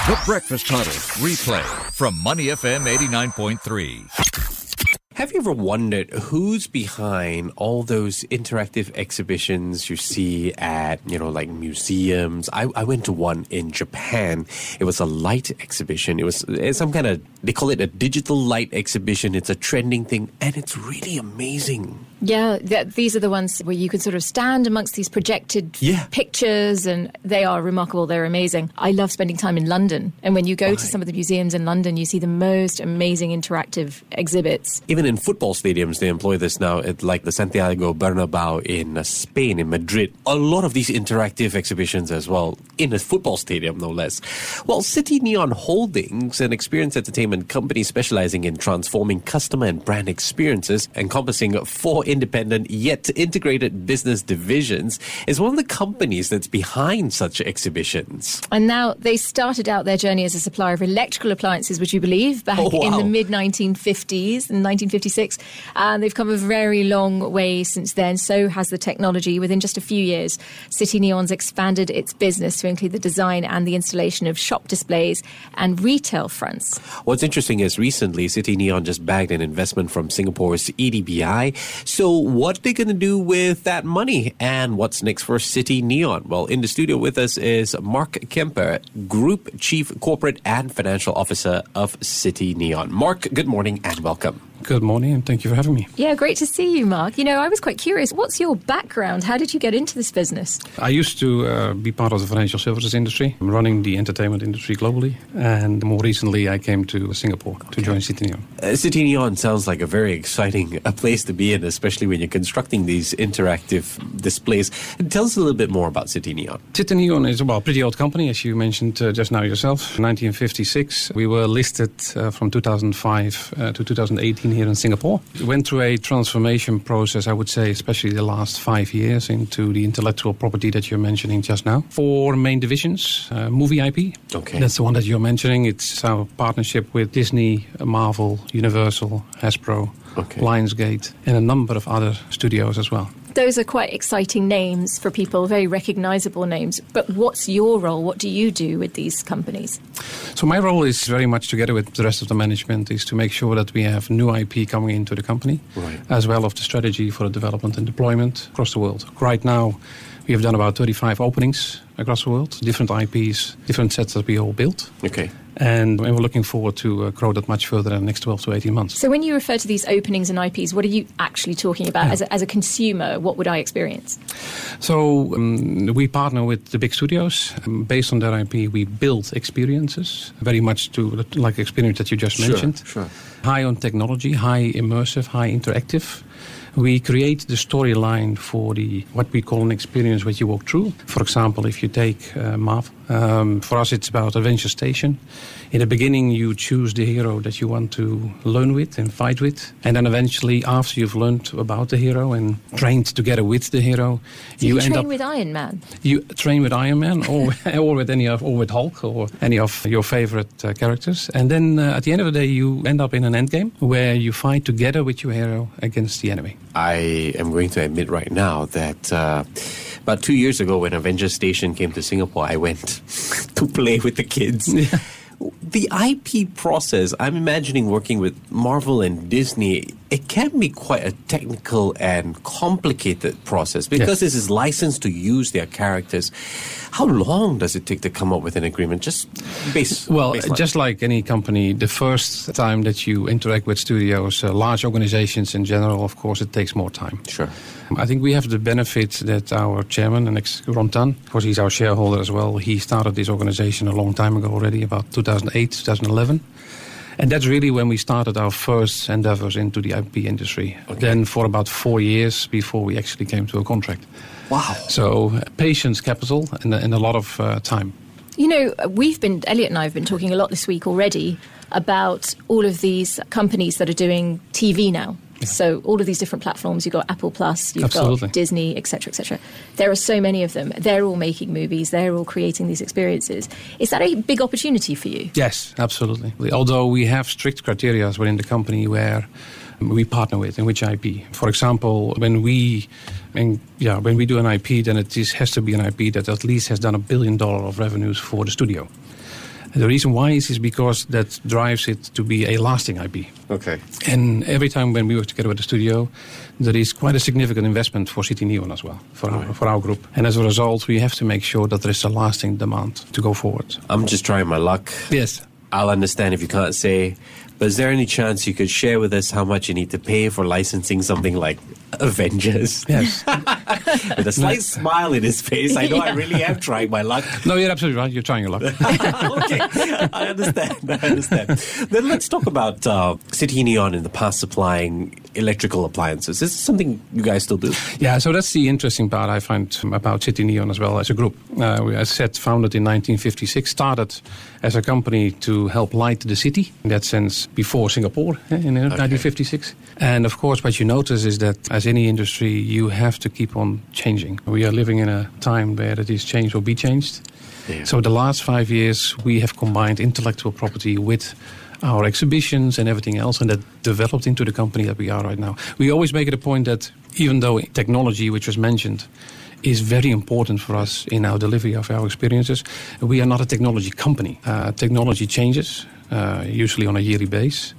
The Breakfast Huddle replay from Money FM 89.3. Have you ever wondered who's behind all those interactive exhibitions you see at, like museums? I went to one in Japan. It was a light exhibition. It's some kind of, they call it a digital light exhibition. It's a trending thing, and it's really amazing. Yeah, these are the ones where you can sort of stand amongst these projected pictures, and they are remarkable. They're amazing. I love spending time in London, and when you go to some of the museums in London, you see the most amazing interactive exhibits. Even in football stadiums, they employ this now, like the Santiago Bernabeu in Spain, in Madrid. A lot of these interactive exhibitions as well, in a football stadium, no less. Well, City Neon Holdings, an experience entertainment company specializing in transforming customer and brand experiences, encompassing 4 independent yet integrated business divisions, is one of the companies that's behind such exhibitions. And now they started out their journey as a supplier of electrical appliances, would you believe, back in the mid-1950s, in 1956. And they've come a very long way since then. So has the technology. Within just a few years, City Neon's expanded its business to include the design and the installation of shop displays and retail fronts. What's interesting is recently City Neon just bagged an investment from Singapore's EDBI. So what are they going to do with that money, and what's next for City Neon? Well, in the studio with us is Mark Kemper, Group Chief Corporate and Financial Officer of City Neon. Mark, good morning and welcome. Good morning, and thank you for having me. Yeah, great to see you, Mark. I was quite curious. What's your background? How did you get into this business? I used to be part of the financial services industry. I'm running the entertainment industry globally, and more recently I came to Singapore to join City Neon. City Neon sounds like a very exciting place to be in, especially when you're constructing these interactive displays. Tell us a little bit more about City Neon. City Neon is a pretty old company, as you mentioned just now yourself. 1956, we were listed from 2005 to 2018 here in Singapore. We went through a transformation process, I would say, especially the last 5 years, into the intellectual property that you're mentioning just now. 4 main divisions, movie IP. Okay. That's the one that you're mentioning. It's our partnership with Disney, Marvel, Universal, Hasbro, Lionsgate, and a number of other studios as well. Those are quite exciting names for people, very recognizable names. But what's your role? What do you do with these companies? So my role is very much, together with the rest of the management, is to make sure that we have new IP coming into the company, as well as the strategy for the development and deployment across the world. Right now, we have done about 35 openings across the world, different IPs, different sets that we all built. Okay. And we're looking forward to grow that much further in the next 12 to 18 months. So when you refer to these openings and IPs, what are you actually talking about? As a consumer, what would I experience? So we partner with the big studios. Based on their IP, we build experiences, very much to like the experience that you just mentioned. Sure. High on technology, high immersive, high interactive. We create the storyline for what we call an experience which you walk through. For example, if you take Marvel, for us it's about Adventure Station. In the beginning, you choose the hero that you want to learn with and fight with. And then eventually, after you've learned about the hero and trained together with the hero, so you train with Iron Man? You train with Iron Man or with Hulk or any of your favorite characters. And then at the end of the day, you end up in an endgame where you fight together with your hero against the enemy. I am going to admit right now that about 2 years ago when Avengers Station came to Singapore, I went to play with the kids. Yeah. The IP process, I'm imagining working with Marvel and Disney, it can be quite a technical and complicated process because this is licensed to use their characters. How long does it take to come up with an agreement? Just baseline. Just like any company, the first time that you interact with studios, large organizations in general, of course, it takes more time. Sure. I think we have the benefit that our chairman, Ron Tan, of course, he's our shareholder as well. He started this organization a long time ago already, about 2008, 2011. And that's really when we started our first endeavors into the IP industry. Okay. Then for about 4 years before we actually came to a contract. Wow. So patience, capital, and a lot of time. Elliot and I have been talking a lot this week already about all of these companies that are doing TV now. Yeah. So all of these different platforms, you've got Apple Plus, you've got Disney, etc., etc. There are so many of them. They're all making movies. They're all creating these experiences. Is that a big opportunity for you? Yes, absolutely. Although we have strict criteria within the company where we partner with and which IP. For example, when we do an IP, then it has to be an IP that at least has done $1 billion of revenues for the studio. The reason why is because that drives it to be a lasting IP. Okay. And every time when we work together with the studio, there is quite a significant investment for City Neon as well, for our group. And as a result, we have to make sure that there is a lasting demand to go forward. I'm just trying my luck. Yes. I'll understand if you can't say, but is there any chance you could share with us how much you need to pay for licensing something like Avengers? Yes. With a slight smile in his face. I know I really am trying my luck. No, you're absolutely right. You're trying your luck. Okay, I understand. Then let's talk about City Neon in the past supplying electrical appliances. Is this something you guys still do? Yeah, so that's the interesting part I find about City Neon as well as a group. We, as I said, founded in 1956, started as a company to help light the city, in that sense, before Singapore in 1956. And of course, what you notice is that as any industry, you have to keep on changing. We are living in a time where it is changed or be changed. Yeah. So the last 5 years, we have combined intellectual property with our exhibitions and everything else, and that developed into the company that we are right now. We always make it a point that even though technology, which was mentioned, is very important for us in our delivery of our experiences, we are not a technology company. Technology changes, usually on a yearly basis.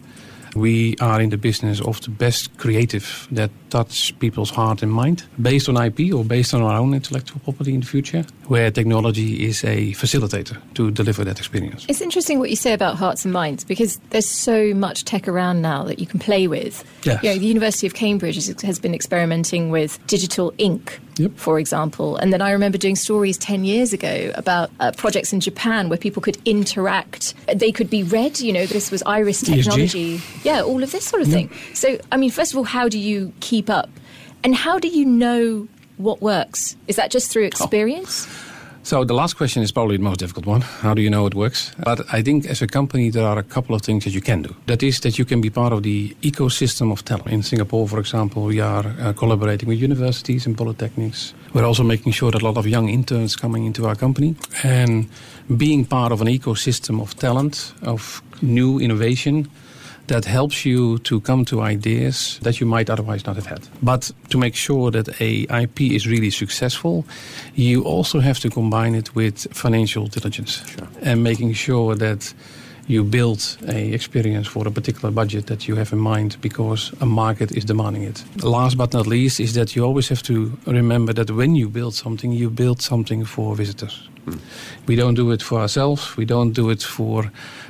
We are in the business of the best creative that touch people's heart and mind, based on IP or based on our own intellectual property in the future, where technology is a facilitator to deliver that experience. It's interesting what you say about hearts and minds, because there's so much tech around now that you can play with. Yes. You know, the University of Cambridge has been experimenting with digital ink, for example. And then I remember doing stories 10 years ago about projects in Japan where people could interact. They could be read, this was iris technology. ESG. Yeah, all of this sort of thing. So, I mean, first of all, how do you keep up? And how do you know what works? Is that just through experience? So the last question is probably the most difficult one. How do you know it works? But I think as a company, there are a couple of things that you can do. That is that you can be part of the ecosystem of talent. In Singapore, for example, we are collaborating with universities and polytechnics. We're also making sure that a lot of young interns coming into our company. And being part of an ecosystem of talent, of new innovation, that helps you to come to ideas that you might otherwise not have had. But to make sure that a IP is really successful, you also have to combine it with financial diligence. Sure. And making sure that you build a experience for a particular budget that you have in mind because a market is demanding it. Last but not least is that you always have to remember that when you build something for visitors. We don't do it for ourselves. We don't do it for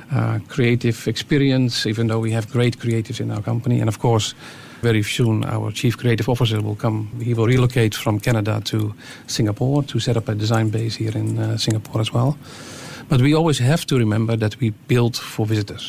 creative experience, even though we have great creatives in our company. And of course, very soon our chief creative officer will come. He will relocate from Canada to Singapore to set up a design base here in Singapore as well. But we always have to remember that we build for visitors.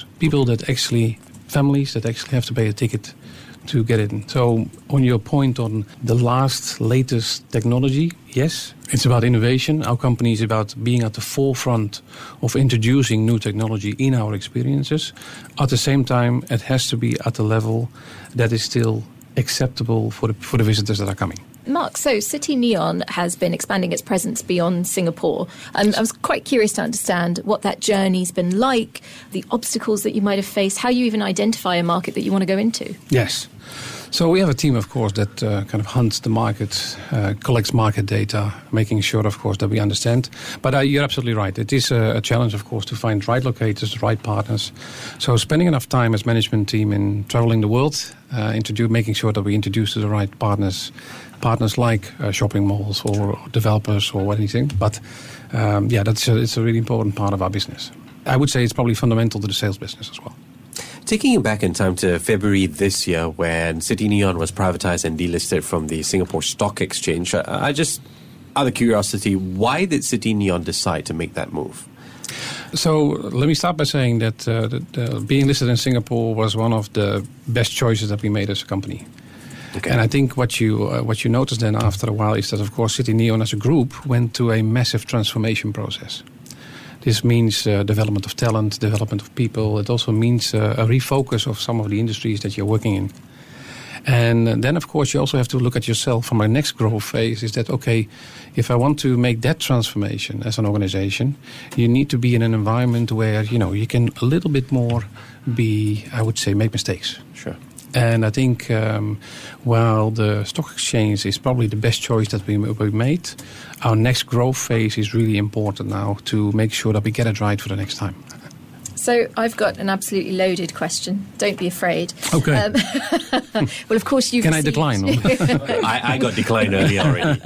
Families that actually have to pay a ticket to get in. So on your point on the latest technology, yes, it's about innovation. Our company is about being at the forefront of introducing new technology in our experiences. At the same time, it has to be at a level that is still acceptable for the visitors that are coming. Mark, so City Neon has been expanding its presence beyond Singapore. I was quite curious to understand what that journey's been like, the obstacles that you might have faced, how you even identify a market that you want to go into. Yes. So we have a team, of course, that kind of hunts the market, collects market data, making sure, of course, that we understand. But you're absolutely right. It is a challenge, of course, to find right locators, the right partners. So spending enough time as management team in traveling the world, making sure that we introduce to the right partners like shopping malls or developers or anything. But it's a really important part of our business. I would say it's probably fundamental to the sales business as well. Taking you back in time to February this year when City Neon was privatized and delisted from the Singapore Stock Exchange, I just, out of curiosity, why did City Neon decide to make that move? So let me start by saying that being listed in Singapore was one of the best choices that we made as a company. Okay. And I think what you noticed then after a while is that, of course, City Neon as a group went through a massive transformation process. This means development of talent, development of people. It also means a refocus of some of the industries that you're working in. And then, of course, you also have to look at yourself from our next growth phase. Is that, okay, if I want to make that transformation as an organization, you need to be in an environment where, you can a little bit more make mistakes. Sure. And I think while the stock exchange is probably the best choice that we made, our next growth phase is really important now to make sure that we get it right for the next time. So I've got an absolutely loaded question. Don't be afraid. Okay. Well, of course you've Can I decline? I got declined earlier already.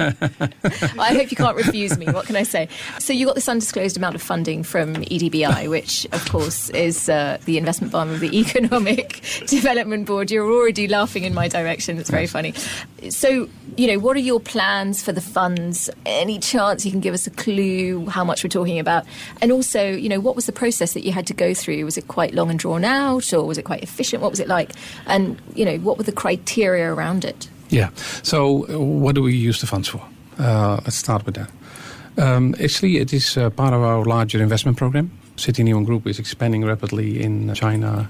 I hope you can't refuse me. What can I say? So you got this undisclosed amount of funding from EDBI, which, of course, is the investment arm of the Economic Development Board. You're already laughing in my direction. It's very funny. So, what are your plans for the funds? Any chance you can give us a clue how much we're talking about? And also, what was the process that you had to go through? Was it quite long and drawn out, or was it quite efficient? What was it like? And, what were the criteria around it? Yeah. So what do we use the funds for? Let's start with that. Actually, it is part of our larger investment program. City Neon Group is expanding rapidly in China,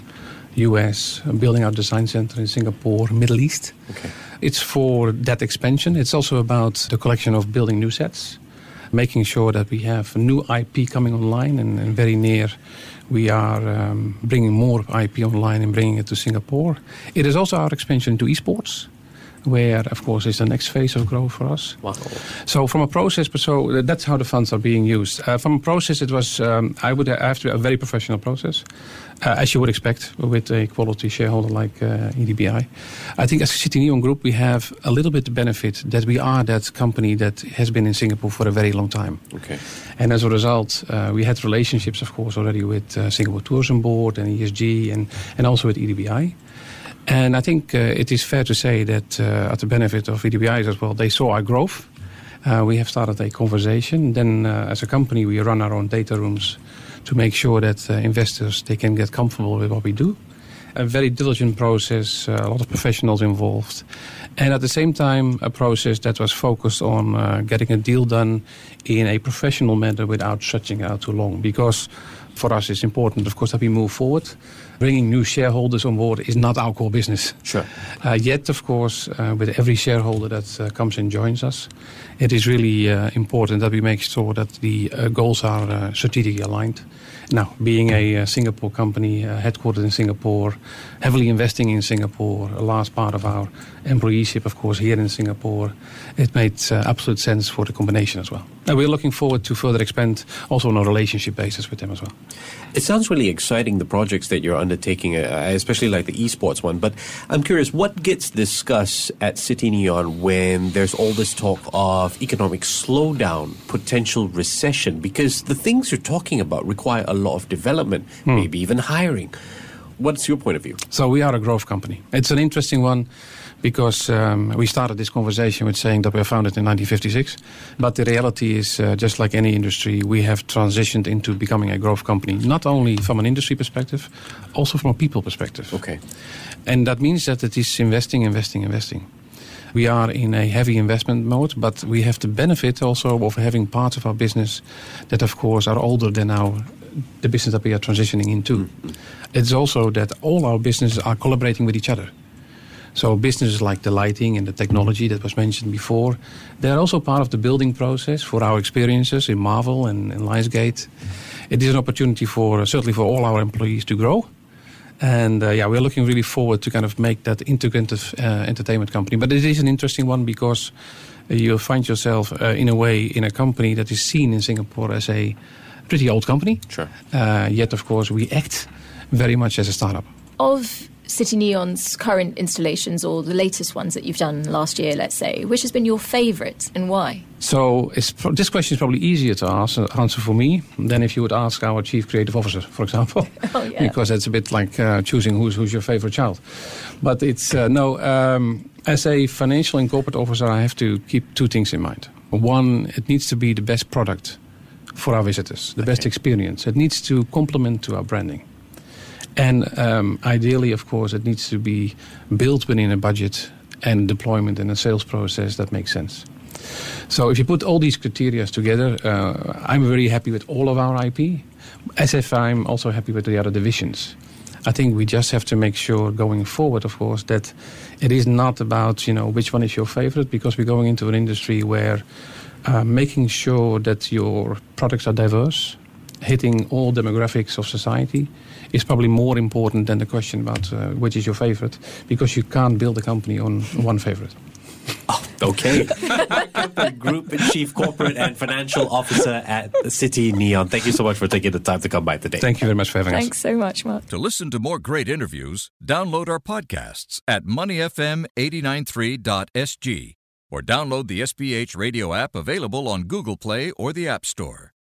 US, building our design center in Singapore, Middle East. Okay. It's for that expansion. It's also about the collection of building new sets, making sure that we have new IP coming online, and very near we are bringing more IP online and bringing it to Singapore. It is also our expansion to esports, where, of course, is the next phase of growth for us. Wow. So from a process, so that's how the funds are being used. From a process, it was, I would have to a very professional process, as you would expect with a quality shareholder like EDBI. I think as City Neon Group, we have a little bit the benefit that we are that company that has been in Singapore for a very long time. Okay. And as a result, we had relationships, of course, already with Singapore Tourism Board and ESG and also with EDBI. And I think it is fair to say that at the benefit of EDBI as well, they saw our growth. We have started a conversation. Then as a company, we run our own data rooms to make sure that investors, they can get comfortable with what we do. A very diligent process, a lot of professionals involved. And at the same time, a process that was focused on getting a deal done in a professional manner without stretching out too long. Because for us, it's important, of course, that we move forward. Bringing new shareholders on board is not our core business. Sure. Yet, of course, with every shareholder that comes and joins us, it is really important that we make sure that the goals are strategically aligned. Now, being a Singapore company, headquartered in Singapore, heavily investing in Singapore, a large part of our employeeship, of course, here in Singapore, it made absolute sense for the combination as well. And we're looking forward to further expand also on a relationship basis with them as well. It sounds really exciting, the projects that you're undertaking, especially like the esports one. But I'm curious, what gets discussed at City Neon when there's all this talk of economic slowdown, potential recession? Because the things you're talking about require a lot of development, maybe even hiring. What's your point of view? So we are a growth company. It's an interesting one because we started this conversation with saying that we were founded in 1956. But the reality is, just like any industry, we have transitioned into becoming a growth company, not only from an industry perspective, also from a people perspective. Okay. And that means that it is investing. We are in a heavy investment mode, but we have the benefit also of having parts of our business that, of course, are older than the business that we are transitioning into. Mm-hmm. It's also that all our businesses are collaborating with each other. So businesses like the lighting and the technology that was mentioned before, they're also part of the building process for our experiences in Marvel and in Lionsgate. It is an opportunity certainly for all our employees to grow. And we're looking really forward to kind of make that integrative entertainment company. But it is an interesting one because you'll find yourself in a way in a company that is seen in Singapore as a pretty old company. Sure. Yet, of course, we act very much as a startup. Of City Neon's current installations, or the latest ones that you've done last year, let's say, which has been your favourite and why? So this question is probably easier to answer for me than if you would ask our Chief Creative Officer, for example. Oh, yeah. Because it's a bit like choosing who's your favourite child. But it's, as a financial and corporate officer, I have to keep two things in mind. One, it needs to be the best product for our visitors, the best experience. It needs to complement to our branding. And ideally, of course, it needs to be built within a budget and deployment and a sales process that makes sense. So if you put all these criteria together, I'm very happy with all of our IP, as if I'm also happy with the other divisions. I think we just have to make sure going forward, of course, that it is not about, which one is your favorite, because we're going into an industry where making sure that your products are diverse, hitting all demographics of society, is probably more important than the question about which is your favorite, because you can't build a company on one favorite. Oh, Okay. Mark Kempen, Group Chief Corporate and Financial Officer at City Neon. Thank you so much for taking the time to come by today. Thank you very much for having us. Thanks so much, Mark. To listen to more great interviews, download our podcasts at moneyfm893.sg or download the SPH radio app available on Google Play or the App Store.